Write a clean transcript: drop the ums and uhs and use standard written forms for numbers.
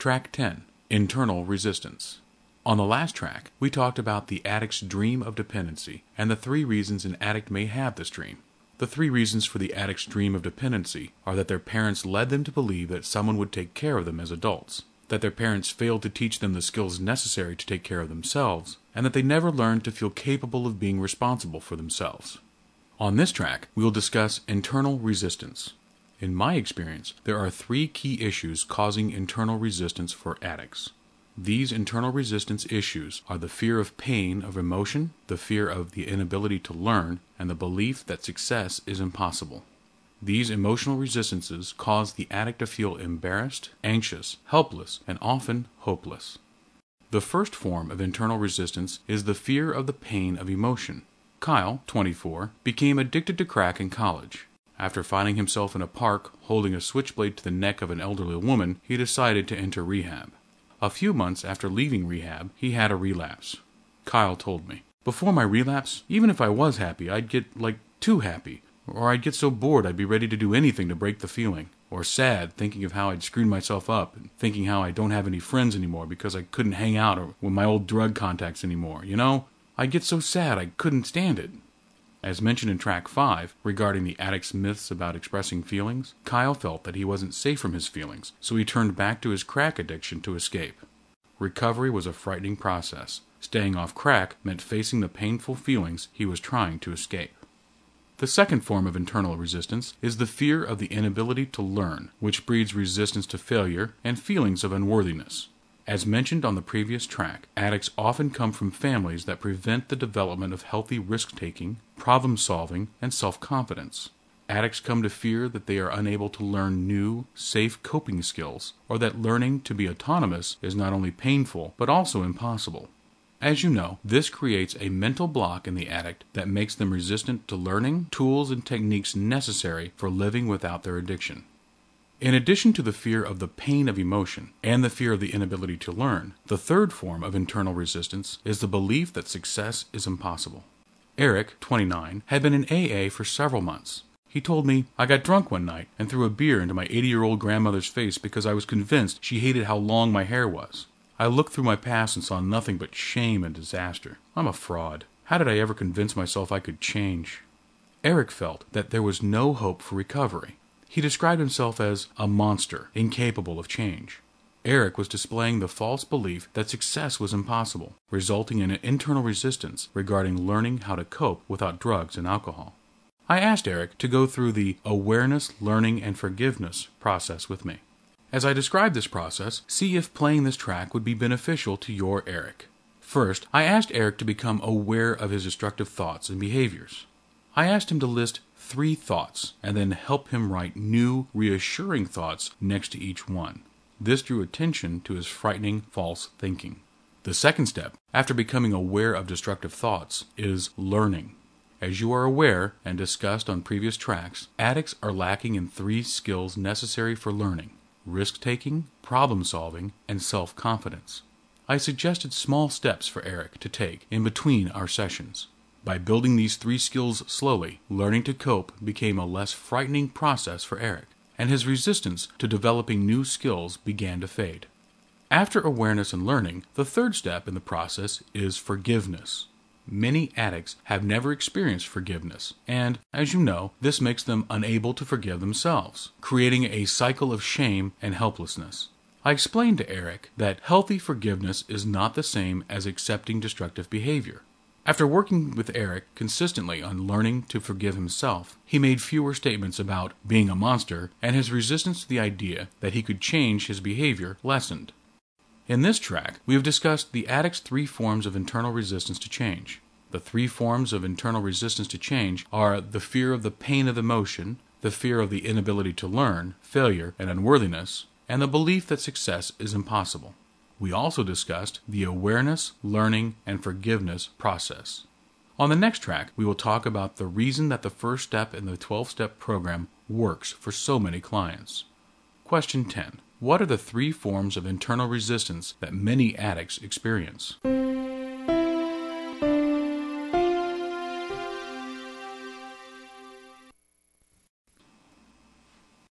Track 10. Internal Resistance. On the last track, we talked about the addict's dream of dependency and the 3 reasons an addict may have this dream. The 3 reasons for the addict's dream of dependency are that their parents led them to believe that someone would take care of them as adults, that their parents failed to teach them the skills necessary to take care of themselves, and that they never learned to feel capable of being responsible for themselves. On this track, we will discuss internal resistance. In my experience, there are 3 key issues causing internal resistance for addicts. These internal resistance issues are the fear of pain of emotion, the fear of the inability to learn, and the belief that success is impossible. These emotional resistances cause the addict to feel embarrassed, anxious, helpless, and often hopeless. The first form of internal resistance is the fear of the pain of emotion. Kyle, 24, became addicted to crack in college. After finding himself in a park holding a switchblade to the neck of an elderly woman, he decided to enter rehab. A few months after leaving rehab, he had a relapse. Kyle told me, "Before my relapse, even if I was happy, I'd get, too happy. Or I'd get so bored I'd be ready to do anything to break the feeling. Or sad, thinking of how I'd screwed myself up, and thinking how I don't have any friends anymore because I couldn't hang out with my old drug contacts anymore, I'd get so sad I couldn't stand it." As mentioned in Track 5, regarding the addict's myths about expressing feelings, Kyle felt that he wasn't safe from his feelings, so he turned back to his crack addiction to escape. Recovery was a frightening process. Staying off crack meant facing the painful feelings he was trying to escape. The second form of internal resistance is the fear of the inability to learn, which breeds resistance to failure and feelings of unworthiness. As mentioned on the previous track, addicts often come from families that prevent the development of healthy risk-taking, problem-solving, and self-confidence. Addicts come to fear that they are unable to learn new, safe coping skills, or that learning to be autonomous is not only painful, but also impossible. As you know, this creates a mental block in the addict that makes them resistant to learning tools and techniques necessary for living without their addiction. In addition to the fear of the pain of emotion and the fear of the inability to learn, the third form of internal resistance is the belief that success is impossible. Eric, 29, had been in AA for several months. He told me, "I got drunk one night and threw a beer into my 80-year-old grandmother's face because I was convinced she hated how long my hair was. I looked through my past and saw nothing but shame and disaster. I'm a fraud. How did I ever convince myself I could change?" Eric felt that there was no hope for recovery. He described himself as a monster, incapable of change. Eric was displaying the false belief that success was impossible, resulting in an internal resistance regarding learning how to cope without drugs and alcohol. I asked Eric to go through the awareness, learning, and forgiveness process with me. As I describe this process, see if playing this track would be beneficial to your Eric. First, I asked Eric to become aware of his destructive thoughts and behaviors. I asked him to list 3 thoughts and then help him write new, reassuring thoughts next to each one. This drew attention to his frightening false thinking. The second step, after becoming aware of destructive thoughts, is learning. As you are aware and discussed on previous tracks, addicts are lacking in 3 skills necessary for learning: risk-taking, problem-solving, and self-confidence. I suggested small steps for Eric to take in between our sessions. By building these 3 skills slowly, learning to cope became a less frightening process for Eric, and his resistance to developing new skills began to fade. After awareness and learning, the third step in the process is forgiveness. Many addicts have never experienced forgiveness, and, as you know, this makes them unable to forgive themselves, creating a cycle of shame and helplessness. I explained to Eric that healthy forgiveness is not the same as accepting destructive behavior. After working with Eric consistently on learning to forgive himself, he made fewer statements about being a monster, and his resistance to the idea that he could change his behavior lessened. In this track, we have discussed the addict's 3 forms of internal resistance to change. The 3 forms of internal resistance to change are the fear of the pain of emotion, the fear of the inability to learn, failure, and unworthiness, and the belief that success is impossible. We also discussed the awareness, learning, and forgiveness process. On the next track, we will talk about the reason that the first step in the 12-step program works for so many clients. Question 10. What are the 3 forms of internal resistance that many addicts experience?